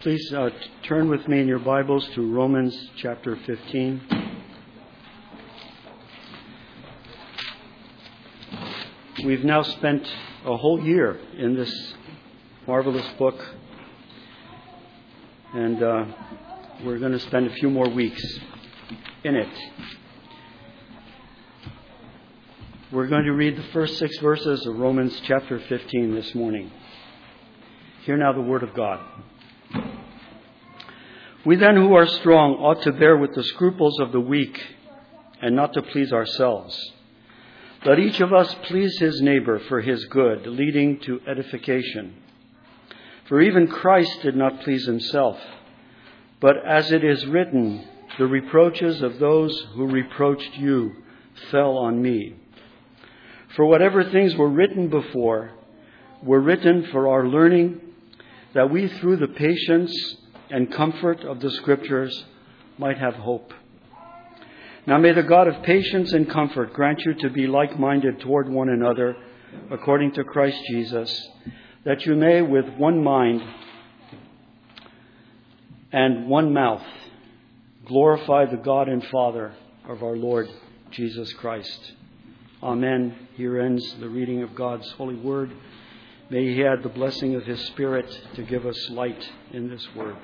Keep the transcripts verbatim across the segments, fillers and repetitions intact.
Please uh, turn with me in your Bibles to Romans chapter fifteen. We've now spent a whole year in this marvelous book, and uh, we're going to spend a few more weeks in it. We're going to read the first six verses of Romans chapter fifteen this morning. Hear now the word of God. We then who are strong ought to bear with the scruples of the weak and not to please ourselves. Let each of us please his neighbor for his good, leading to edification. For even Christ did not please himself, but as it is written, the reproaches of those who reproached you fell on me. For whatever things were written before were written for our learning, that we through the patience and comfort of the Scriptures might have hope. Now may the God of patience and comfort grant you to be like-minded toward one another, according to Christ Jesus, that you may with one mind and one mouth glorify the God and Father of our Lord Jesus Christ. Amen. Here ends the reading of God's holy word. May He add the blessing of His Spirit to give us light in this word.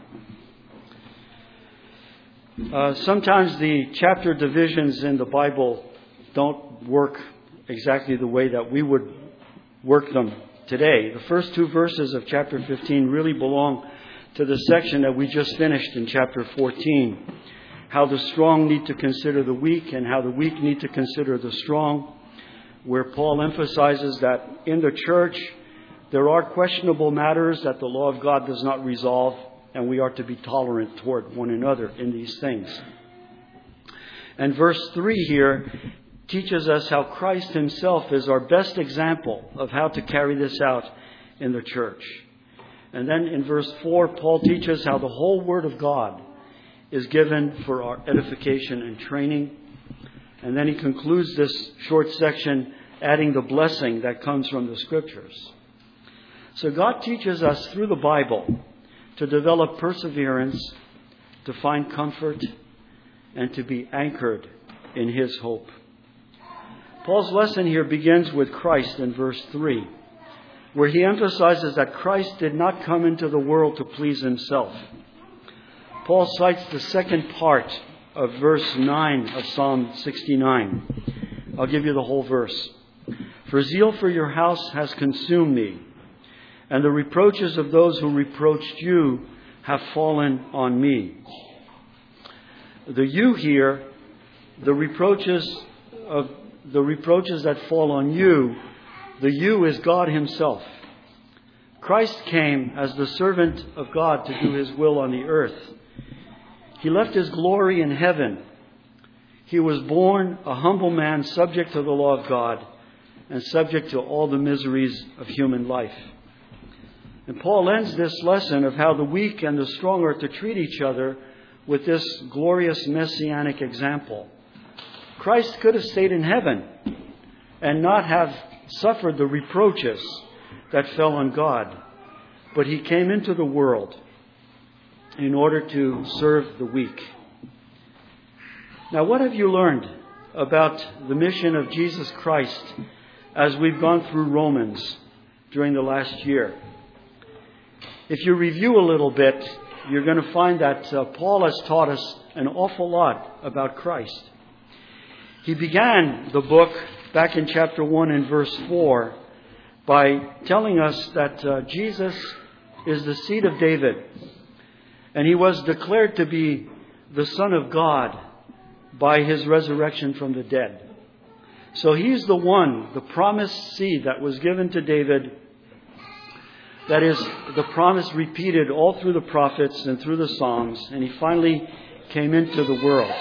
Uh, sometimes the chapter divisions in the Bible don't work exactly the way that we would work them today. The first two verses of chapter fifteen really belong to the section that we just finished in chapter fourteen. How the strong need to consider the weak and how the weak need to consider the strong. Where Paul emphasizes that in the church there are questionable matters that the law of God does not resolve, and we are to be tolerant toward one another in these things. And verse three here teaches us how Christ himself is our best example of how to carry this out in the church. And then in verse four, Paul teaches how the whole Word of God is given for our edification and training. And then he concludes this short section adding the blessing that comes from the Scriptures. So God teaches us through the Bible to develop perseverance, to find comfort, and to be anchored in His hope. Paul's lesson here begins with Christ in verse three, where he emphasizes that Christ did not come into the world to please himself. Paul cites the second part of verse nine of Psalm sixty-nine. I'll give you the whole verse. For zeal for your house has consumed me, and the reproaches of those who reproached you have fallen on me. The you here, the reproaches of the reproaches that fall on you, the you is God himself. Christ came as the servant of God to do his will on the earth. He left his glory in heaven. He was born a humble man, subject to the law of God and subject to all the miseries of human life. And Paul ends this lesson of how the weak and the strong are to treat each other with this glorious messianic example. Christ could have stayed in heaven and not have suffered the reproaches that fell on God. But he came into the world in order to serve the weak. Now, what have you learned about the mission of Jesus Christ as we've gone through Romans during the last year? If you review a little bit, you're going to find that uh, Paul has taught us an awful lot about Christ. He began the book back in chapter one and verse four by telling us that uh, Jesus is the seed of David, and he was declared to be the Son of God by his resurrection from the dead. So he's the one, the promised seed that was given to David. That is the promise repeated all through the prophets and through the Psalms. And he finally came into the world.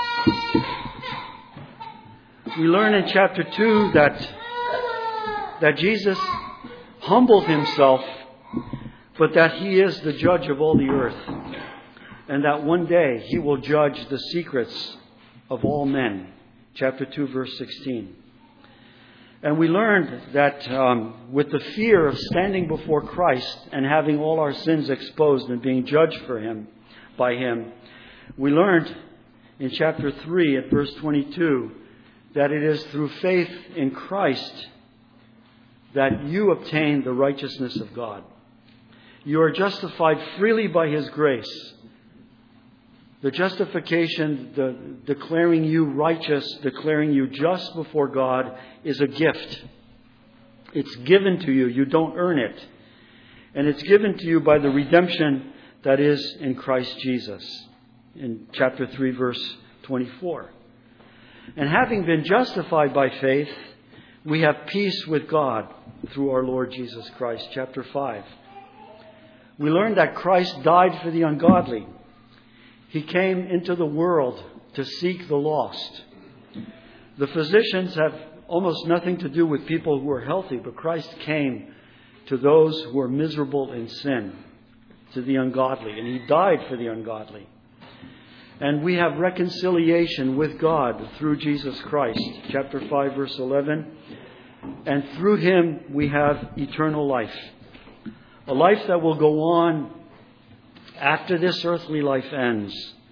We learn in chapter two that, that Jesus humbled himself, but that he is the judge of all the earth. And that one day he will judge the secrets of all men. Chapter two, verse sixteen. And we learned that um, with the fear of standing before Christ and having all our sins exposed and being judged for Him, by Him, we learned in chapter three at verse twenty-two that it is through faith in Christ that you obtain the righteousness of God. You are justified freely by His grace. The justification, the declaring you righteous, declaring you just before God, is a gift. It's given to you. You don't earn it. And it's given to you by the redemption that is in Christ Jesus. In chapter three, verse twenty-four. And having been justified by faith, we have peace with God through our Lord Jesus Christ. Chapter five. We learned that Christ died for the ungodly. He came into the world to seek the lost. The physicians have almost nothing to do with people who are healthy, but Christ came to those who are miserable in sin, to the ungodly, and He died for the ungodly. And we have reconciliation with God through Jesus Christ, chapter five, verse eleven. And through Him we have eternal life. A life that will go on after this earthly life ends.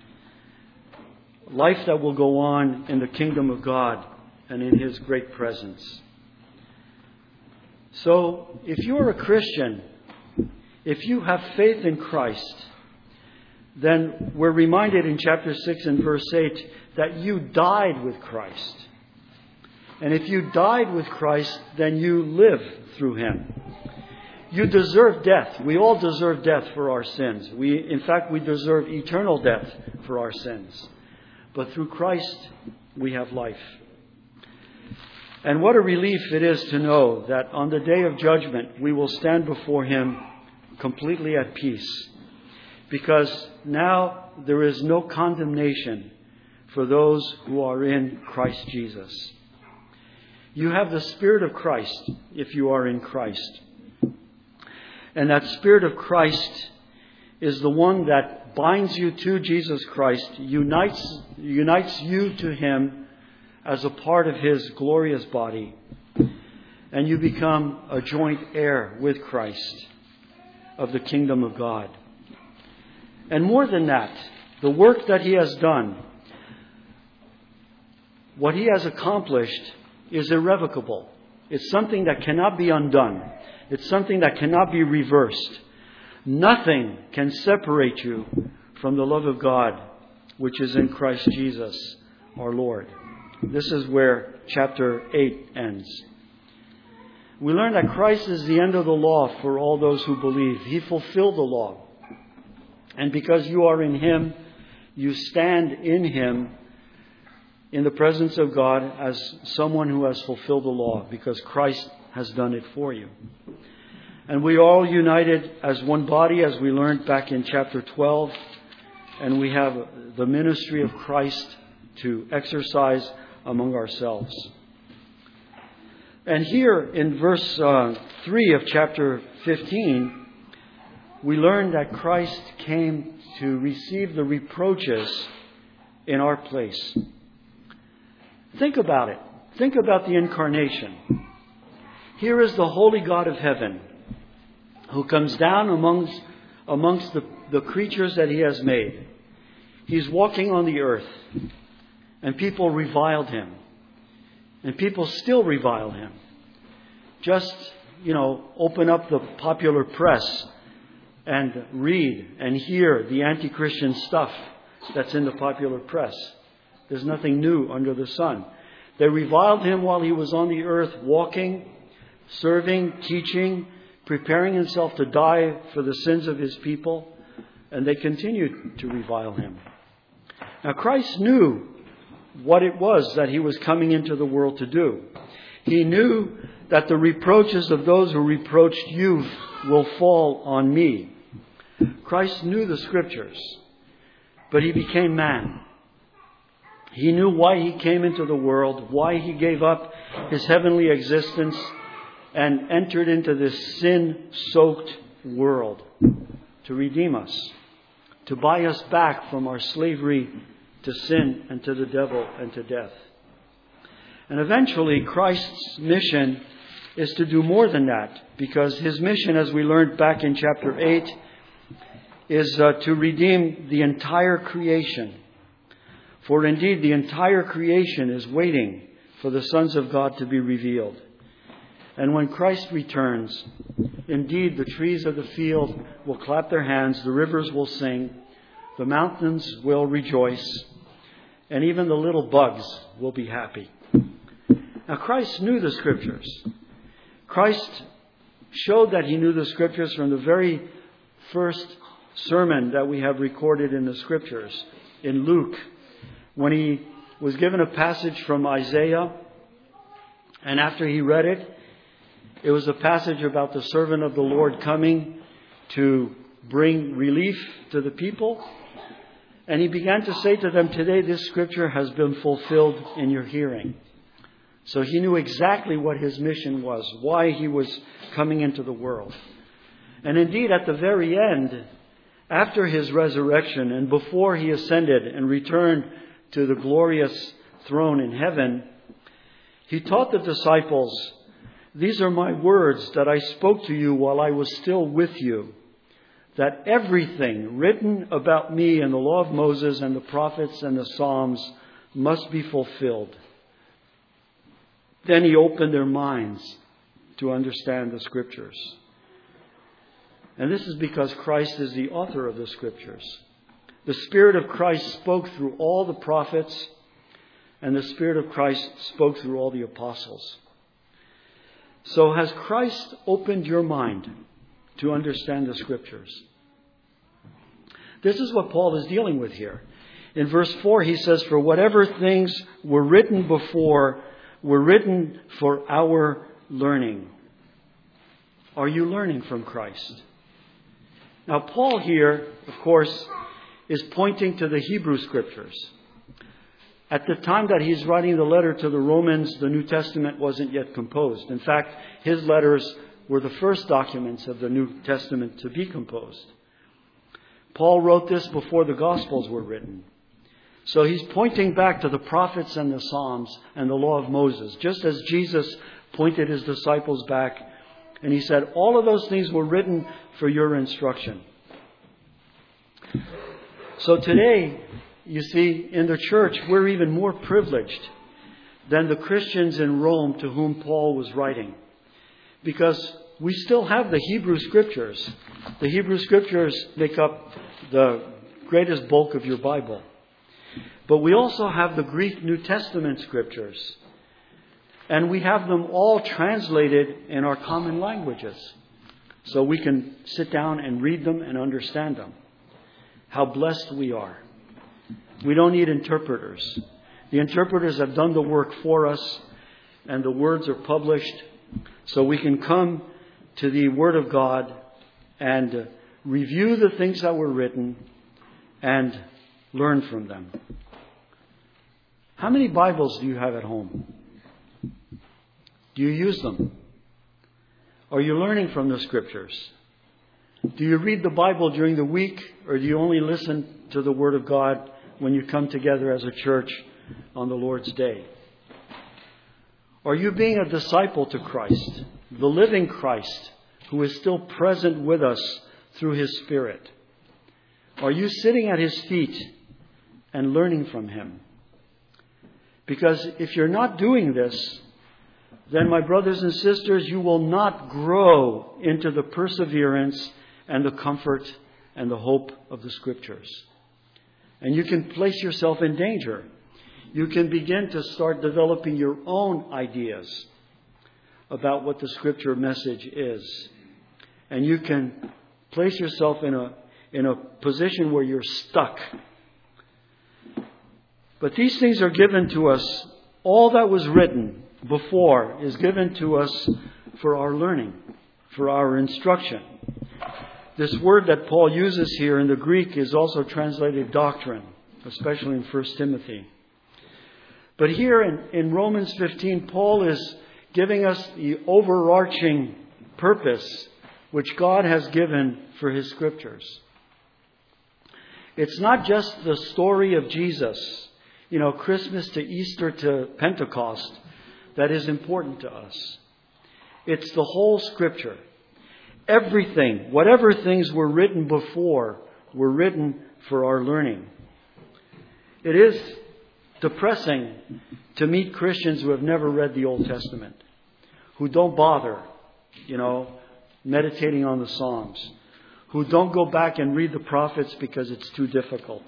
Life that will go on in the kingdom of God and in His great presence. So, if you're a Christian, if you have faith in Christ, then we're reminded in chapter six and verse eight that you died with Christ. And if you died with Christ, then you live through Him. You deserve death. We all deserve death for our sins. We, in fact, we deserve eternal death for our sins. But through Christ, we have life. And what a relief it is to know that on the day of judgment, we will stand before Him completely at peace. Because now there is no condemnation for those who are in Christ Jesus. You have the Spirit of Christ if you are in Christ. And that Spirit of Christ is the one that binds you to Jesus Christ, unites, unites you to Him as a part of His glorious body. And you become a joint heir with Christ of the kingdom of God. And more than that, the work that He has done, what He has accomplished, is irrevocable. It's something that cannot be undone. It's something that cannot be reversed. Nothing can separate you from the love of God, which is in Christ Jesus, our Lord. This is where chapter eight ends. We learn that Christ is the end of the law for all those who believe. He fulfilled the law. And because you are in Him, you stand in Him in the presence of God as someone who has fulfilled the law, because Christ has done it for you. And we are all united as one body, as we learned back in chapter twelve. And we have the ministry of Christ to exercise among ourselves. And here in verse uh, three of chapter fifteen, we learn that Christ came to receive the reproaches in our place. Think about it. Think about the incarnation. Here is the holy God of heaven who comes down amongst, amongst the, the creatures that He has made. He's walking on the earth, and people reviled Him. And people still revile Him. Just, you know, open up the popular press and read and hear the anti-Christian stuff that's in the popular press. There's nothing new under the sun. They reviled Him while He was on the earth, walking, serving, teaching, preparing Himself to die for the sins of His people. And they continued to revile Him. Now, Christ knew what it was that He was coming into the world to do. He knew that the reproaches of those who reproached you will fall on me. Christ knew the Scriptures, but He became man. He knew why He came into the world, why He gave up His heavenly existence and entered into this sin-soaked world to redeem us, to buy us back from our slavery to sin and to the devil and to death. And eventually, Christ's mission is to do more than that, because his mission, as we learned back in chapter eight, is uh, to redeem the entire creation. For indeed, the entire creation is waiting for the sons of God to be revealed. And when Christ returns, indeed, the trees of the field will clap their hands, the rivers will sing, the mountains will rejoice, and even the little bugs will be happy. Now, Christ knew the Scriptures. Christ showed that he knew the Scriptures from the very first sermon that we have recorded in the Scriptures, in Luke, when he was given a passage from Isaiah, and after he read it, it was a passage about the servant of the Lord coming to bring relief to the people. And he began to say to them, today this scripture has been fulfilled in your hearing. So he knew exactly what his mission was, why he was coming into the world. And indeed, at the very end, after his resurrection and before he ascended and returned to the glorious throne in heaven, he taught the disciples, these are my words that I spoke to you while I was still with you, that everything written about me in the law of Moses and the prophets and the Psalms must be fulfilled. Then he opened their minds to understand the Scriptures. And this is because Christ is the author of the Scriptures. The Spirit of Christ spoke through all the prophets, and the Spirit of Christ spoke through all the apostles. So has Christ opened your mind to understand the Scriptures? This is what Paul is dealing with here. In verse four, he says, for whatever things were written before were written for our learning. Are you learning from Christ? Now, Paul here, of course, is pointing to the Hebrew Scriptures. At the time that he's writing the letter to the Romans, the New Testament wasn't yet composed. In fact, his letters were the first documents of the New Testament to be composed. Paul wrote this before the Gospels were written. So he's pointing back to the prophets and the Psalms and the law of Moses, just as Jesus pointed his disciples back. And he said, all of those things were written for your instruction. So today, you see, in the church, we're even more privileged than the Christians in Rome to whom Paul was writing. Because we still have the Hebrew Scriptures. The Hebrew Scriptures make up the greatest bulk of your Bible. But we also have the Greek New Testament Scriptures. And we have them all translated in our common languages. So we can sit down and read them and understand them. How blessed we are. We don't need interpreters. The interpreters have done the work for us, and the words are published, so we can come to the Word of God and review the things that were written and learn from them. How many Bibles do you have at home? Do you use them? Are you learning from the Scriptures? Do you read the Bible during the week, or do you only listen to the Word of God when you come together as a church on the Lord's Day? Are you being a disciple to Christ, the living Christ, who is still present with us through His Spirit? Are you sitting at His feet and learning from Him? Because if you're not doing this, then, my brothers and sisters, you will not grow into the perseverance and the comfort and the hope of the Scriptures. And you can place yourself in danger. You can begin to start developing your own ideas about what the Scripture message is. And you can place yourself in a, in a position where you're stuck. But these things are given to us. All that was written before is given to us for our learning, for our instruction. This word that Paul uses here in the Greek is also translated doctrine, especially in First Timothy. But here in, in Romans fifteen, Paul is giving us the overarching purpose which God has given for His Scriptures. It's not just the story of Jesus, you know, Christmas to Easter to Pentecost, that is important to us. It's the whole Scripture. Everything, whatever things were written before, were written for our learning. It is depressing to meet Christians who have never read the Old Testament, who don't bother, you know, meditating on the Psalms, who don't go back and read the prophets because it's too difficult.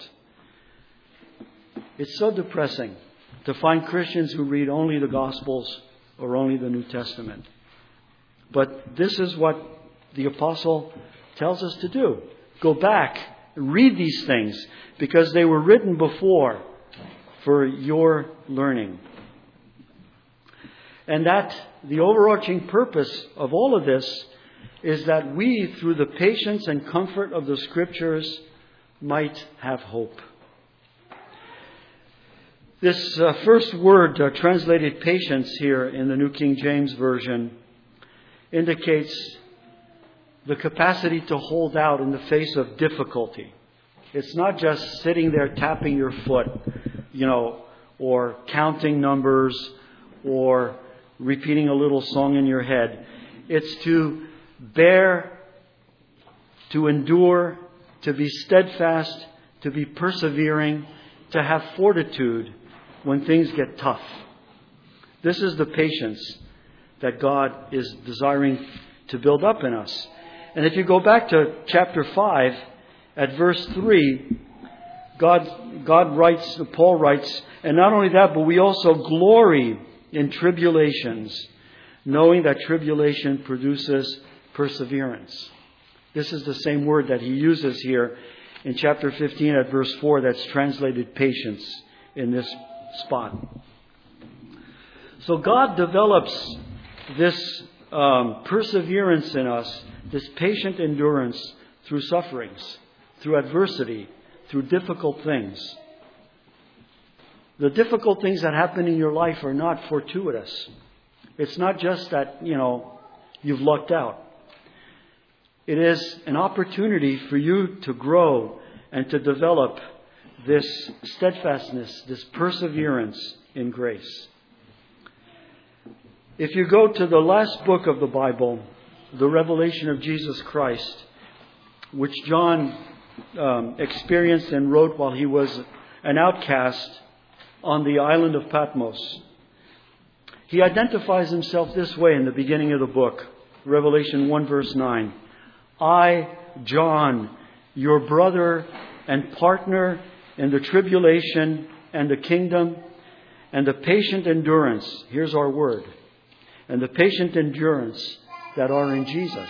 It's so depressing to find Christians who read only the Gospels or only the New Testament. But this is what the apostle tells us to do. Go back, read these things, because they were written before for your learning. And that the overarching purpose of all of this is that we, through the patience and comfort of the Scriptures, might have hope. This uh, first word, uh, translated patience here in the New King James Version, indicates the capacity to hold out in the face of difficulty. It's not just sitting there tapping your foot, you know, or counting numbers or repeating a little song in your head. It's to bear, to endure, to be steadfast, to be persevering, to have fortitude when things get tough. This is the patience that God is desiring to build up in us. And if you go back to chapter five, at verse three, God, God writes, Paul writes, and not only that, but we also glory in tribulations, knowing that tribulation produces perseverance. This is the same word that he uses here in chapter fifteen at verse four that's translated patience in this spot. So God develops this um, perseverance in us, this patient endurance through sufferings, through adversity, through difficult things. The difficult things that happen in your life are not fortuitous. It's not just that, you know, you've lucked out. It is an opportunity for you to grow and to develop this steadfastness, this perseverance in grace. If you go to the last book of the Bible, the revelation of Jesus Christ, which John um, experienced and wrote while he was an outcast on the island of Patmos, he identifies himself this way in the beginning of the book, Revelation one verse nine. I, John, your brother and partner in the tribulation and the kingdom and the patient endurance, here's our word, and the patient endurance that are in Jesus.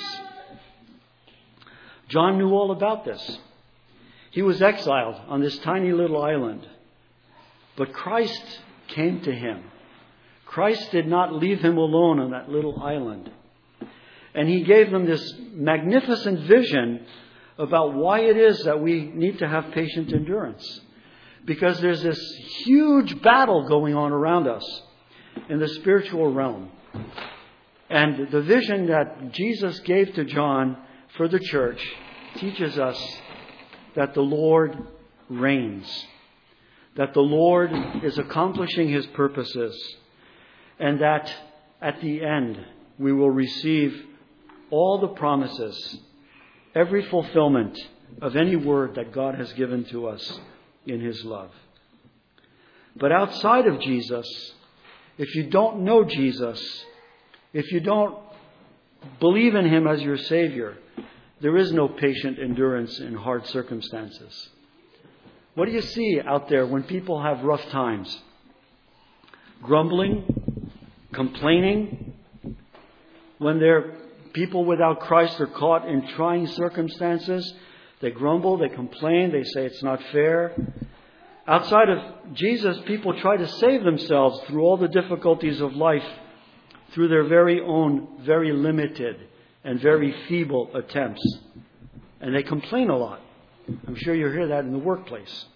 John knew all about this. He was exiled on this tiny little island, but Christ came to him. Christ did not leave him alone on that little island. And he gave them this magnificent vision about why it is that we need to have patient endurance. Because there's this huge battle going on around us in the spiritual realm. And the vision that Jesus gave to John for the church teaches us that the Lord reigns. That the Lord is accomplishing His purposes. And that at the end we will receive all the promises, every fulfillment of any word that God has given to us in His love. But outside of Jesus, if you don't know Jesus, if you don't believe in Him as your Savior, there is no patient endurance in hard circumstances. What do you see out there when people have rough times? Grumbling, complaining. When they're people without Christ are caught in trying circumstances, they grumble, they complain, they say it's not fair. Outside of Jesus, people try to save themselves through all the difficulties of life, through their very own, very limited and very feeble attempts. And they complain a lot. I'm sure you hear that in the workplace.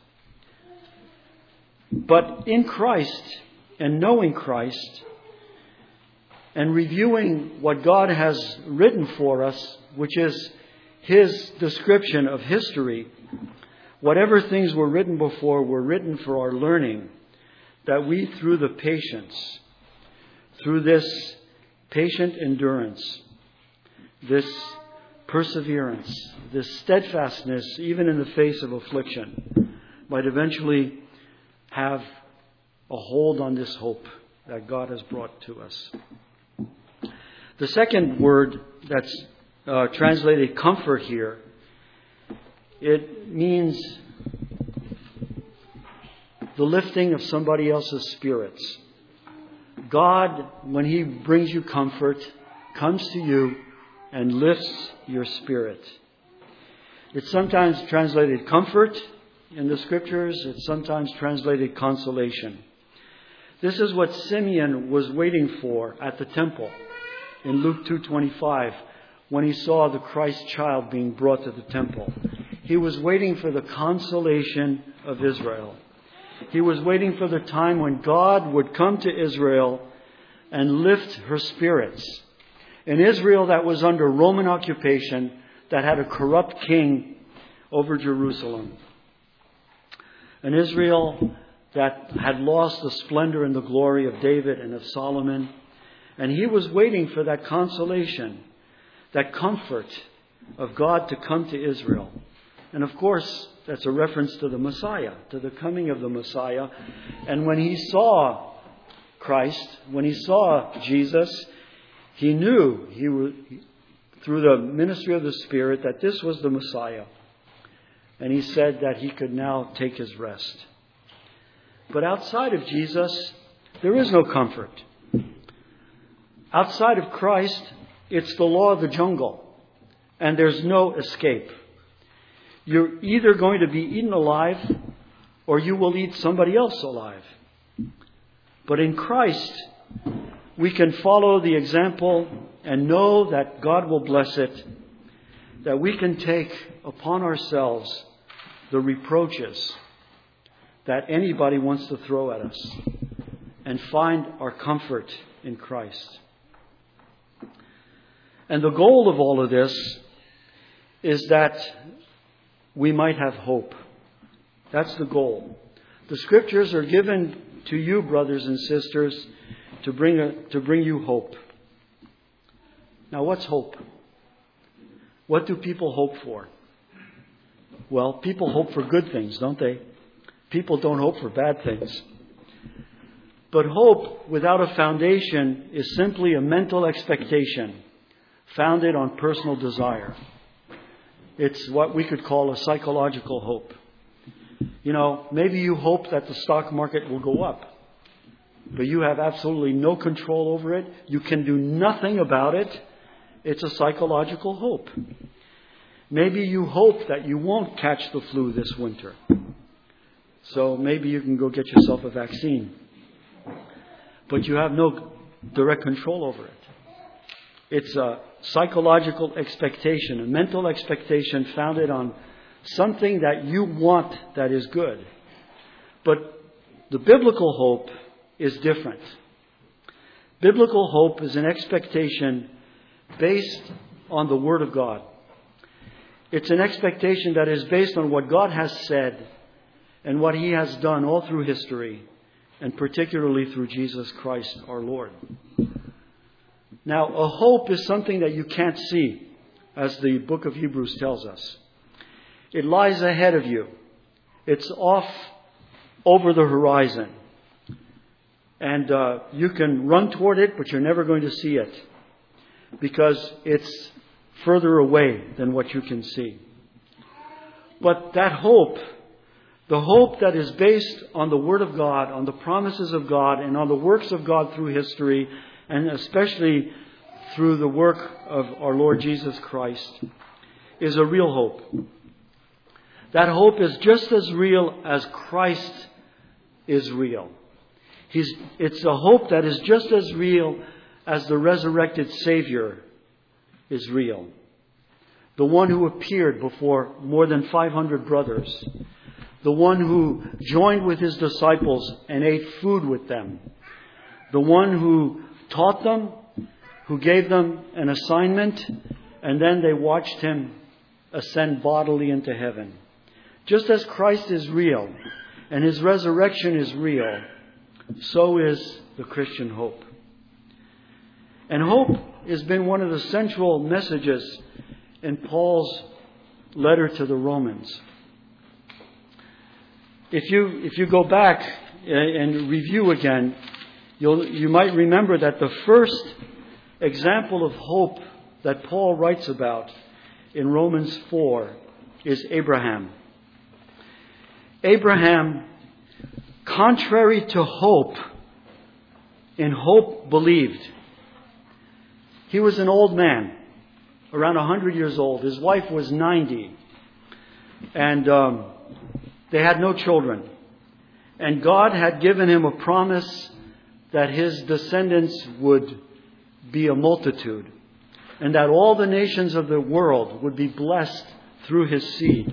But in Christ and knowing Christ and reviewing what God has written for us, which is His description of history, whatever things were written before were written for our learning, that we, through the patience, through this patient endurance, this perseverance, this steadfastness, even in the face of affliction, might eventually have a hold on this hope that God has brought to us. The second word that's uh, translated comfort here, it means the lifting of somebody else's spirits. God, when He brings you comfort, comes to you and lifts your spirit. It's sometimes translated comfort in the Scriptures. It's sometimes translated consolation. This is what Simeon was waiting for at the temple in Luke two twenty-five when he saw the Christ child being brought to the temple. He was waiting for the consolation of Israel. He was waiting for the time when God would come to Israel and lift her spirits. An Israel that was under Roman occupation, that had a corrupt king over Jerusalem. An Israel that had lost the splendor and the glory of David and of Solomon. And he was waiting for that consolation, that comfort of God to come to Israel. And of course, that's a reference to the Messiah, to the coming of the Messiah. And when he saw Christ, when he saw Jesus, he knew he was, through the ministry of the Spirit, that this was the Messiah. And he said that he could now take his rest. But outside of Jesus, there is no comfort. Outside of Christ, it's the law of the jungle. And there's no escape. You're either going to be eaten alive or you will eat somebody else alive. But in Christ, we can follow the example and know that God will bless it, that we can take upon ourselves the reproaches that anybody wants to throw at us and find our comfort in Christ. And the goal of all of this is that we might have hope. That's the goal. The Scriptures are given to you, brothers and sisters, to bring a, to bring you hope. Now, what's hope? What do people hope for? Well, people hope for good things, don't they? People don't hope for bad things. But hope without a foundation is simply a mental expectation founded on personal desire. It's what we could call a psychological hope. You know, maybe you hope that the stock market will go up, but you have absolutely no control over it. You can do nothing about it. It's a psychological hope. Maybe you hope that you won't catch the flu this winter. So maybe you can go get yourself a vaccine. But you have no direct control over it. It's a psychological expectation, a mental expectation founded on something that you want that is good. But the biblical hope is different. Biblical hope is an expectation based on the Word of God. It's an expectation that is based on what God has said and what He has done all through history, and particularly through Jesus Christ our Lord. Now, a hope is something that you can't see, as the book of Hebrews tells us. It lies ahead of you. It's off over the horizon. And uh, you can run toward it, but you're never going to see it, because it's further away than what you can see. But that hope, the hope that is based on the Word of God, on the promises of God, and on the works of God through history, and especially through the work of our Lord Jesus Christ, is a real hope. That hope is just as real as Christ is real. He's, it's a hope that is just as real as the resurrected Savior is real. The one who appeared before more than five hundred brothers. The one who joined with His disciples and ate food with them. The one who taught them, who gave them an assignment, and then they watched Him ascend bodily into heaven. Just as Christ is real and His resurrection is real, so is the Christian hope. And hope has been one of the central messages in Paul's letter to the Romans. If you if you go back and review again, you'll you might remember that the first example of hope that Paul writes about in Romans four is Abraham. Abraham, contrary to hope, in hope believed. He was an old man, around one hundred years old. His wife was ninety. And um, they had no children. And God had given him a promise that his descendants would be a multitude. And that all the nations of the world would be blessed through his seed.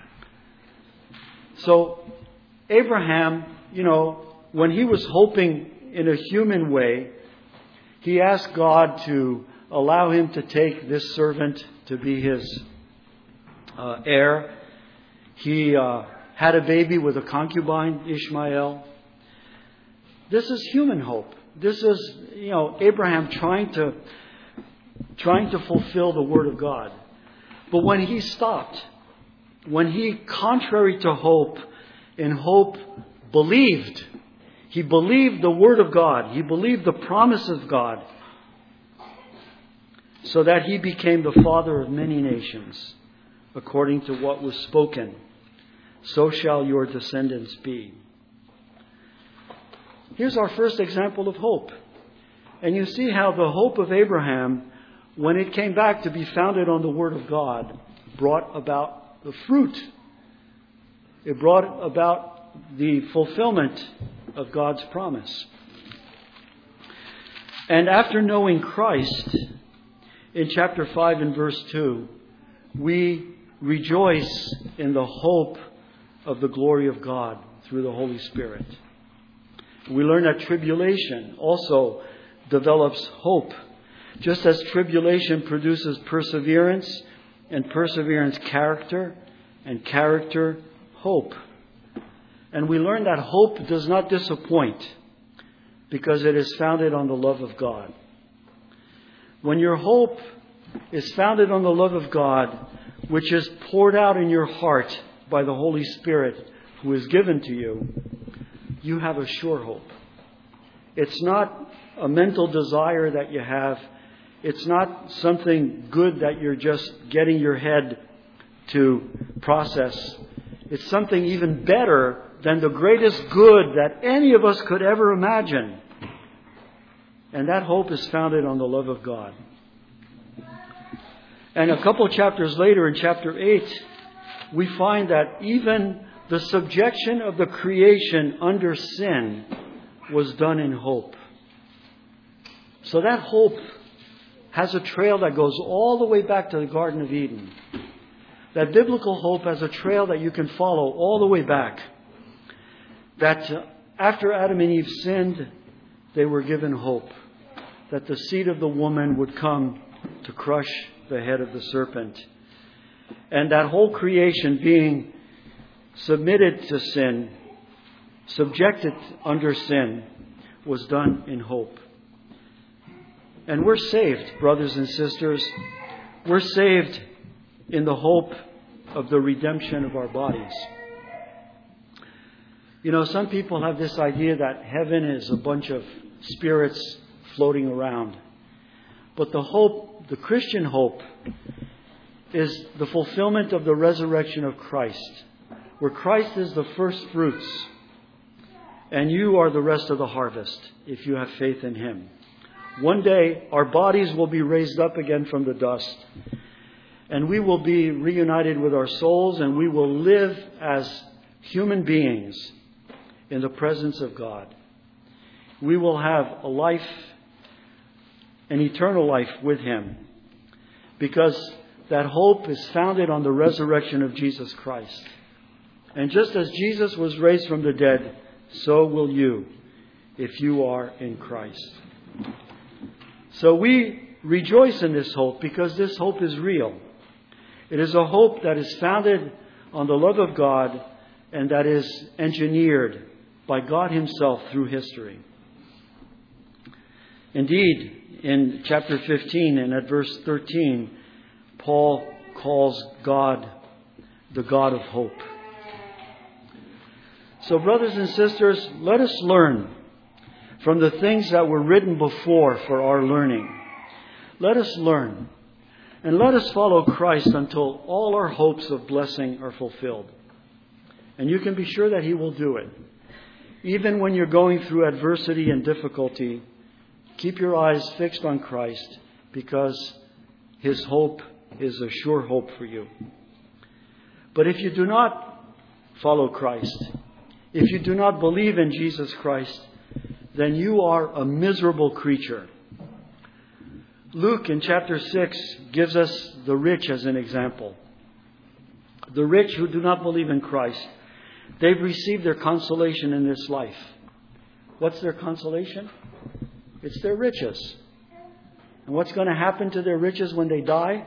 So Abraham, you know, when he was hoping in a human way, he asked God to allow him to take this servant to be his uh, heir. He uh, had a baby with a concubine, Ishmael. This is human hope. This is, you know, Abraham trying to trying to fulfill the Word of God. But when he stopped, when he, contrary to hope, in hope believed, he believed the Word of God. He believed the promise of God. So that he became the father of many nations, according to what was spoken. So shall your descendants be. Here's our first example of hope. And you see how the hope of Abraham, when it came back to be founded on the Word of God, brought about the fruit. It brought about the fulfillment of God's promise. And after knowing Christ, in chapter five and verse two, we rejoice in the hope of the glory of God through the Holy Spirit. We learn that tribulation also develops hope. Just as tribulation produces perseverance, and perseverance character, and character hope. And we learn that hope does not disappoint because it is founded on the love of God. When your hope is founded on the love of God, which is poured out in your heart by the Holy Spirit who is given to you, you have a sure hope. It's not a mental desire that you have. It's not something good that you're just getting your head to process. It's something even better than the greatest good that any of us could ever imagine. And that hope is founded on the love of God. And a couple chapters later, in chapter eight, we find that even the subjection of the creation under sin was done in hope. So that hope has a trail that goes all the way back to the Garden of Eden. That biblical hope has a trail that you can follow all the way back. That after Adam and Eve sinned, they were given hope. That the seed of the woman would come to crush the head of the serpent. And that whole creation being submitted to sin, subjected under sin, was done in hope. And we're saved, brothers and sisters. We're saved in the hope of the redemption of our bodies. You know, some people have this idea that heaven is a bunch of spirits floating around. But the hope, the Christian hope, is the fulfillment of the resurrection of Christ, where Christ is the first fruits, and you are the rest of the harvest if you have faith in Him. One day, our bodies will be raised up again from the dust, and we will be reunited with our souls, and we will live as human beings in the presence of God. We will have a life, an eternal life with Him, because that hope is founded on the resurrection of Jesus Christ. And just as Jesus was raised from the dead, so will you, if you are in Christ. So we rejoice in this hope because this hope is real. It is a hope that is founded on the love of God and that is engineered by God Himself through history. Indeed, in chapter fifteen and at verse thirteen, Paul calls God the God of hope. So, brothers and sisters, let us learn from the things that were written before for our learning. Let us learn, and let us follow Christ until all our hopes of blessing are fulfilled. And you can be sure that He will do it. Even when you're going through adversity and difficulty, keep your eyes fixed on Christ, because His hope is a sure hope for you. But if you do not follow Christ, if you do not believe in Jesus Christ, then you are a miserable creature. Luke in chapter six gives us the rich as an example. The rich who do not believe in Christ, they've received their consolation in this life. What's their consolation? It's their riches. And what's going to happen to their riches when they die?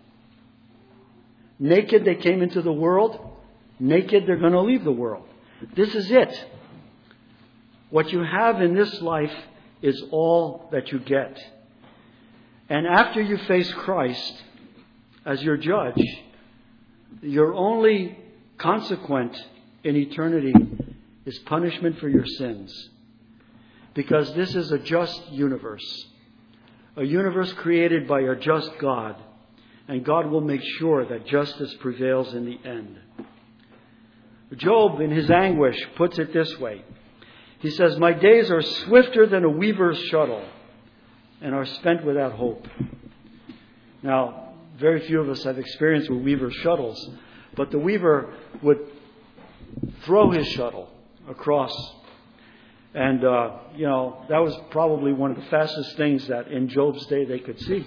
Naked they came into the world. Naked they're going to leave the world. This is it. What you have in this life is all that you get. And after you face Christ as your judge, your only consequent in eternity is punishment for your sins. Because this is a just universe. A universe created by a just God. And God will make sure that justice prevails in the end. Job, in his anguish, puts it this way. He says, "My days are swifter than a weaver's shuttle and are spent without hope." Now, very few of us have experience with weaver's shuttles, but the weaver would throw his shuttle across. And, uh, you know, that was probably one of the fastest things that in Job's day they could see.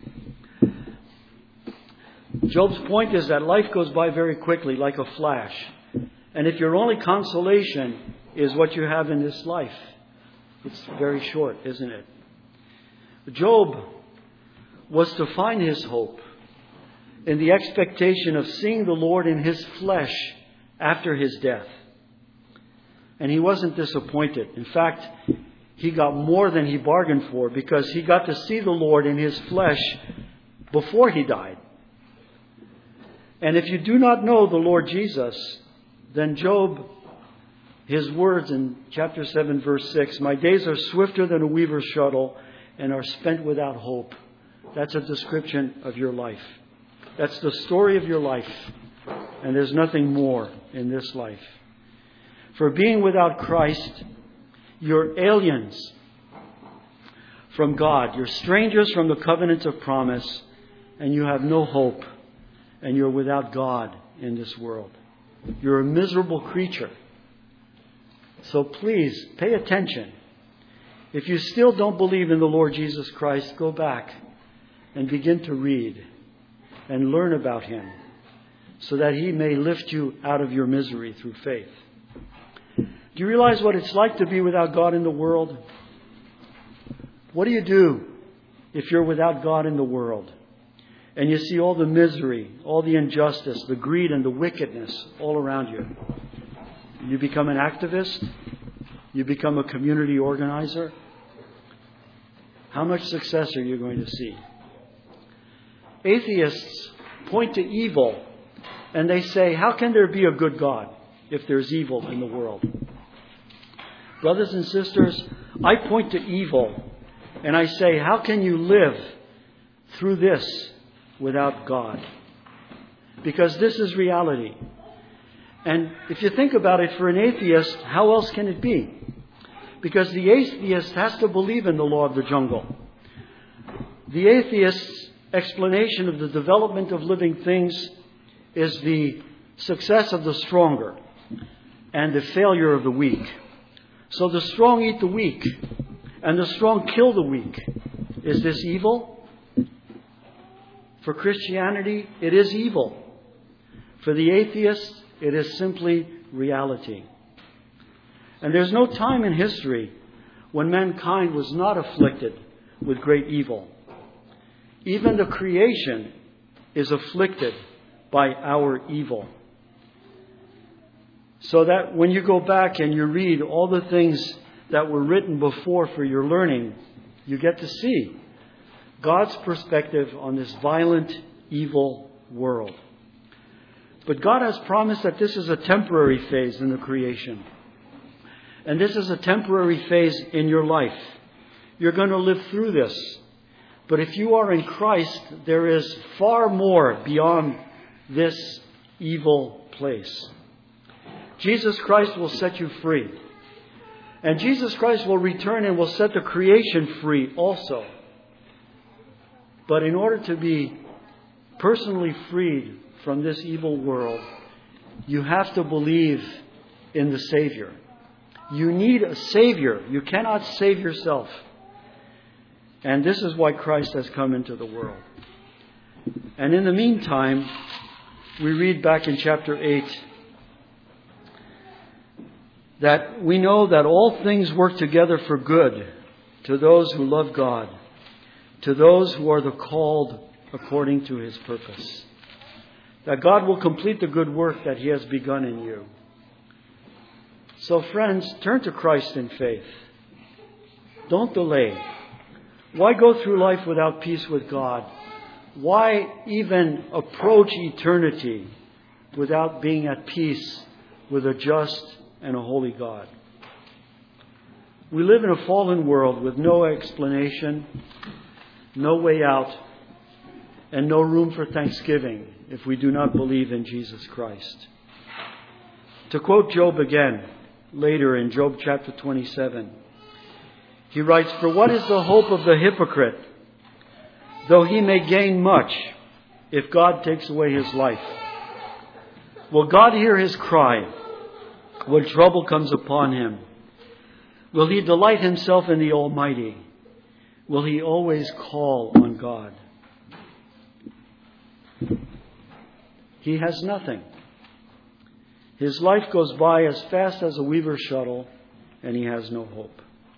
Job's point is that life goes by very quickly, like a flash. And if your only consolation is what you have in this life, it's very short, isn't it? Job was to find his hope in the expectation of seeing the Lord in his flesh after his death. And he wasn't disappointed. In fact, he got more than he bargained for, because he got to see the Lord in his flesh before he died. And if you do not know the Lord Jesus, then Job, his words in chapter seven, verse six, "My days are swifter than a weaver's shuttle and are spent without hope." That's a description of your life. That's the story of your life. And there's nothing more in this life. For being without Christ, you're aliens from God. You're strangers from the covenant of promise, and you have no hope, and you're without God in this world. You're a miserable creature. So please, pay attention. If you still don't believe in the Lord Jesus Christ, go back and begin to read and learn about Him, so that He may lift you out of your misery through faith. Do you realize what it's like to be without God in the world? What do you do if you're without God in the world and you see all the misery, all the injustice, the greed and the wickedness all around you? You become an activist? You become a community organizer? How much success are you going to see? Atheists point to evil and they say, how can there be a good God if there's evil in the world? Brothers and sisters, I point to evil and I say, how can you live through this without God? Because this is reality. And if you think about it, for an atheist, how else can it be? Because the atheist has to believe in the law of the jungle. The atheist's explanation of the development of living things is the success of the stronger and the failure of the weak. So the strong eat the weak, and the strong kill the weak. Is this evil? For Christianity, it is evil. For the atheist, it is simply reality. And there's no time in history when mankind was not afflicted with great evil. Even the creation is afflicted by our evil. So that when you go back and you read all the things that were written before for your learning, you get to see God's perspective on this violent, evil world. But God has promised that this is a temporary phase in the creation. And this is a temporary phase in your life. You're going to live through this. But if you are in Christ, there is far more beyond this evil place. Jesus Christ will set you free. And Jesus Christ will return and will set the creation free also. But in order to be personally freed from this evil world, you have to believe in the Savior. You need a Savior. You cannot save yourself. And this is why Christ has come into the world. And in the meantime, we read back in chapter eight that we know that all things work together for good to those who love God, to those who are the called according to His purpose. That God will complete the good work that He has begun in you. So friends, turn to Christ in faith. Don't delay. Why go through life without peace with God? Why even approach eternity without being at peace with a just and a holy God? We live in a fallen world with no explanation, no way out, and no room for thanksgiving if we do not believe in Jesus Christ. To quote Job again, later in Job chapter twenty-seven, he writes, "For what is the hope of the hypocrite, though he may gain much, if God takes away his life? Will God hear his cry when trouble comes upon him? Will he delight himself in the Almighty? Will he always call on God?" He has nothing. His life goes by as fast as a weaver's shuttle, and he has no hope.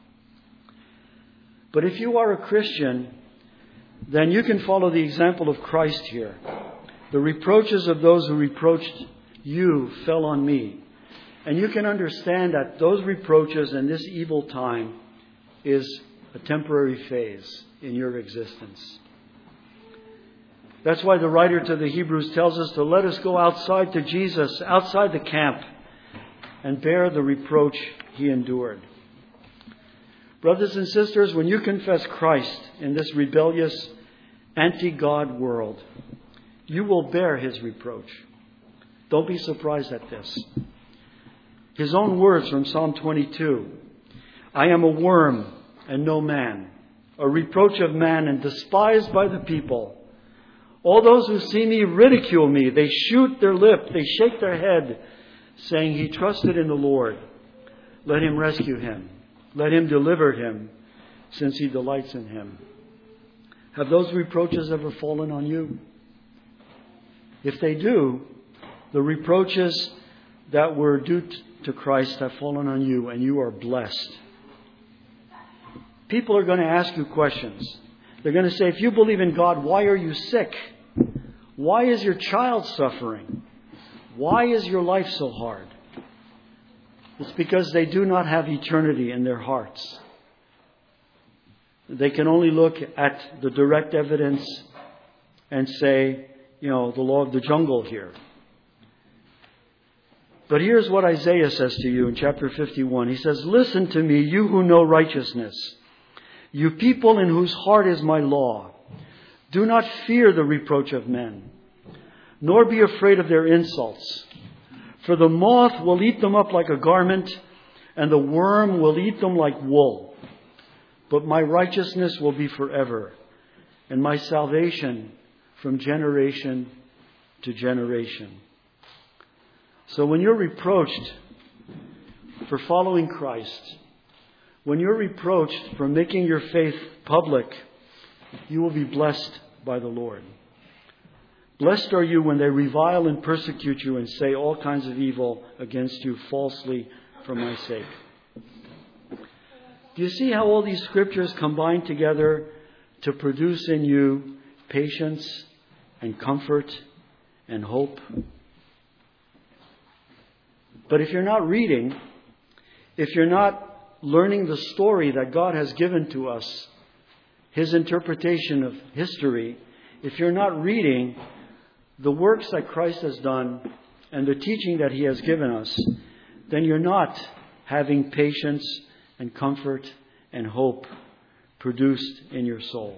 But if you are a Christian, then you can follow the example of Christ here. The reproaches of those who reproached you fell on me. And you can understand that those reproaches in this evil time is a temporary phase in your existence. That's why the writer to the Hebrews tells us to let us go outside to Jesus, outside the camp, and bear the reproach He endured. Brothers and sisters, when you confess Christ in this rebellious, anti-God world, you will bear His reproach. Don't be surprised at this. His own words from Psalm twenty-two. "I am a worm and no man, a reproach of man and despised by the people. All those who see me ridicule me. They shoot their lip, they shake their head, saying, 'He trusted in the Lord. Let Him rescue him. Let Him deliver him, since He delights in him.'" Have those reproaches ever fallen on you? If they do, the reproaches that were due to Christ have fallen on you, and you are blessed. People are going to ask you questions. They're going to say, "If you believe in God, why are you sick? Why is your child suffering? Why is your life so hard?" It's because they do not have eternity in their hearts. They can only look at the direct evidence and say, you know, the law of the jungle here. But here's what Isaiah says to you in chapter fifty-one. He says, "Listen to me, you who know righteousness, you people in whose heart is my law. Do not fear the reproach of men, nor be afraid of their insults. For the moth will eat them up like a garment, and the worm will eat them like wool. But my righteousness will be forever, and my salvation from generation to generation." So when you're reproached for following Christ, when you're reproached for making your faith public, you will be blessed by the Lord. Blessed are you when they revile and persecute you and say all kinds of evil against you falsely for my sake. Do you see how all these scriptures combine together to produce in you patience and comfort and hope? But if you're not reading, if you're not learning the story that God has given to us, his interpretation of history, if you're not reading the works that Christ has done and the teaching that he has given us, then you're not having patience and comfort and hope produced in your soul.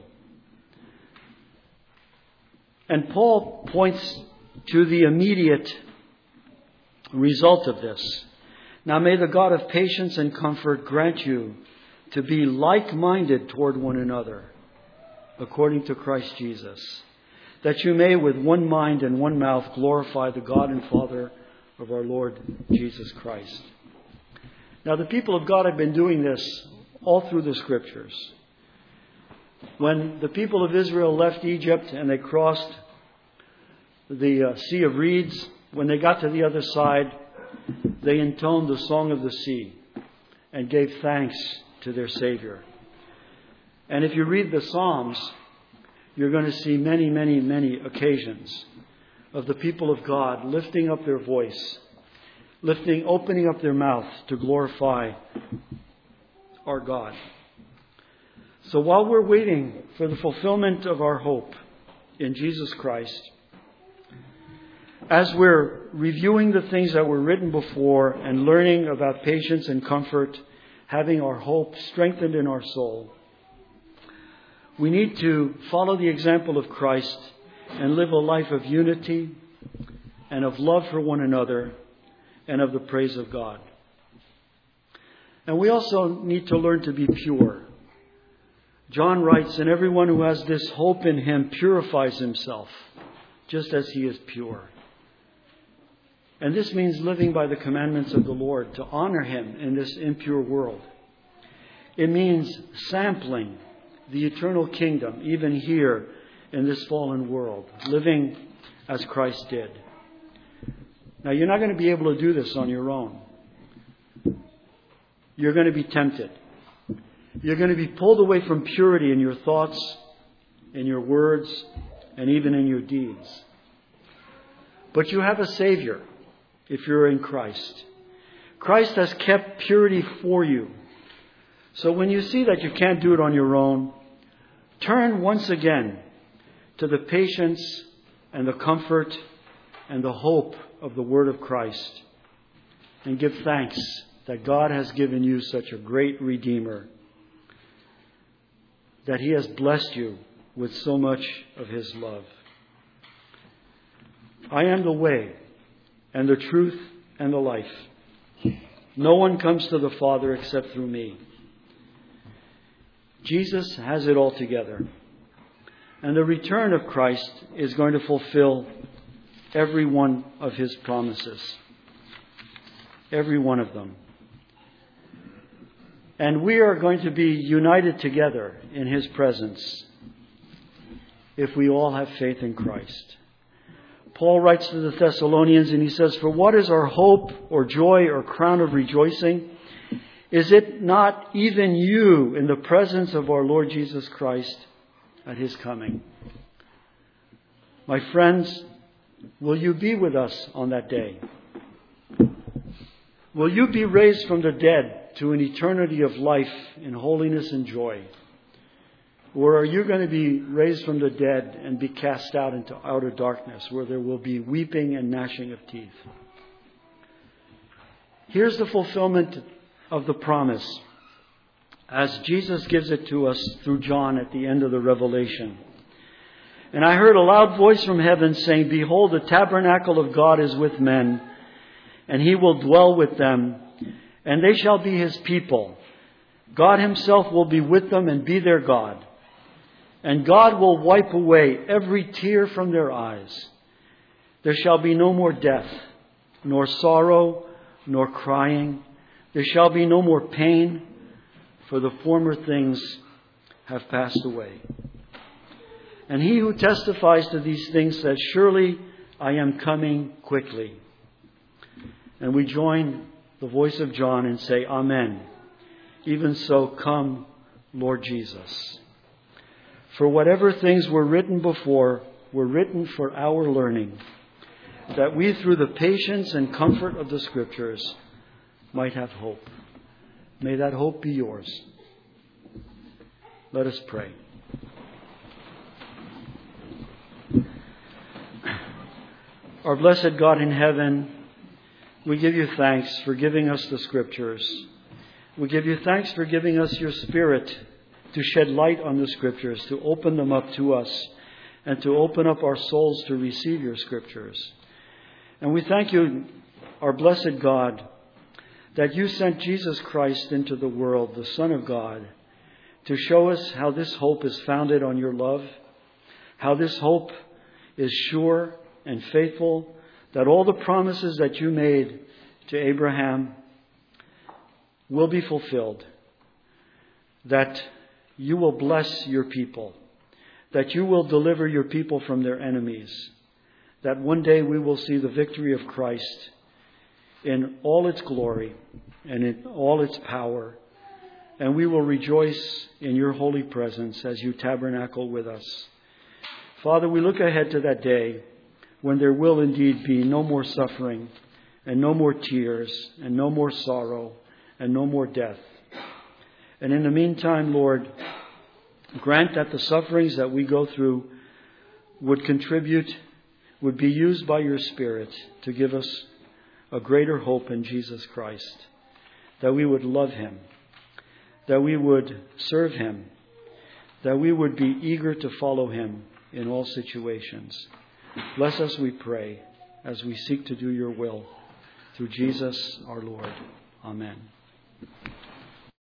And Paul points to the immediate result of this. Now may the God of patience and comfort grant you to be like-minded toward one another, according to Christ Jesus, that you may with one mind and one mouth glorify the God and Father of our Lord Jesus Christ. Now the people of God have been doing this all through the Scriptures. When the people of Israel left Egypt and they crossed the uh, Sea of Reeds, when they got to the other side, they intoned the Song of the Sea and gave thanks to their Savior. And if you read the Psalms, you're going to see many, many, many occasions of the people of God lifting up their voice, lifting, opening up their mouth to glorify our God. So while we're waiting for the fulfillment of our hope in Jesus Christ, as we're reviewing the things that were written before and learning about patience and comfort, having our hope strengthened in our soul, we need to follow the example of Christ and live a life of unity and of love for one another and of the praise of God. And we also need to learn to be pure. John writes, and everyone who has this hope in him purifies himself, just as he is pure. And this means living by the commandments of the Lord, to honor him in this impure world. It means sampling the eternal kingdom, even here in this fallen world, living as Christ did. Now, you're not going to be able to do this on your own. You're going to be tempted. You're going to be pulled away from purity in your thoughts, in your words, and even in your deeds. But you have a Savior if you're in Christ. Christ has kept purity for you. So when you see that you can't do it on your own, turn once again to the patience and the comfort and the hope of the Word of Christ, and give thanks that God has given you such a great Redeemer, that He has blessed you with so much of His love. I am the way and the truth and the life. No one comes to the Father except through me. Jesus has it all together. And the return of Christ is going to fulfill every one of His promises. Every one of them. And we are going to be united together in His presence if we all have faith in Christ. Paul writes to the Thessalonians and he says, "For what is our hope or joy or crown of rejoicing? Is it not even you in the presence of our Lord Jesus Christ at His coming?" My friends, will you be with us on that day? Will you be raised from the dead to an eternity of life in holiness and joy? Or are you going to be raised from the dead and be cast out into outer darkness where there will be weeping and gnashing of teeth? Here's the fulfillment of the promise as Jesus gives it to us through John at the end of the Revelation. "And I heard a loud voice from heaven saying, 'Behold, the tabernacle of God is with men, and He will dwell with them, and they shall be His people. God Himself will be with them and be their God. And God will wipe away every tear from their eyes. There shall be no more death, nor sorrow, nor crying. There shall be no more pain, for the former things have passed away.' And He who testifies to these things says, 'Surely I am coming quickly.'" And we join the voice of John and say, "Amen. Even so, come, Lord Jesus." For whatever things were written before were written for our learning, that we through the patience and comfort of the Scriptures might have hope. May that hope be yours. Let us pray. Our blessed God in heaven, we give you thanks for giving us the Scriptures. We give you thanks for giving us your Spirit to shed light on the Scriptures, to open them up to us, and to open up our souls to receive your Scriptures. And we thank you, our blessed God, that you sent Jesus Christ into the world, the Son of God, to show us how this hope is founded on your love, how this hope is sure and faithful, that all the promises that you made to Abraham will be fulfilled, that you will bless your people, that you will deliver your people from their enemies, that one day we will see the victory of Christ in all its glory and in all its power, and we will rejoice in your holy presence as you tabernacle with us. Father, we look ahead to that day when there will indeed be no more suffering and no more tears and no more sorrow and no more death. And in the meantime, Lord, grant that the sufferings that we go through would contribute, would be used by your Spirit to give us a greater hope in Jesus Christ, that we would love him, that we would serve him, that we would be eager to follow him in all situations. Bless us, we pray, as we seek to do your will. Through Jesus our Lord. Amen.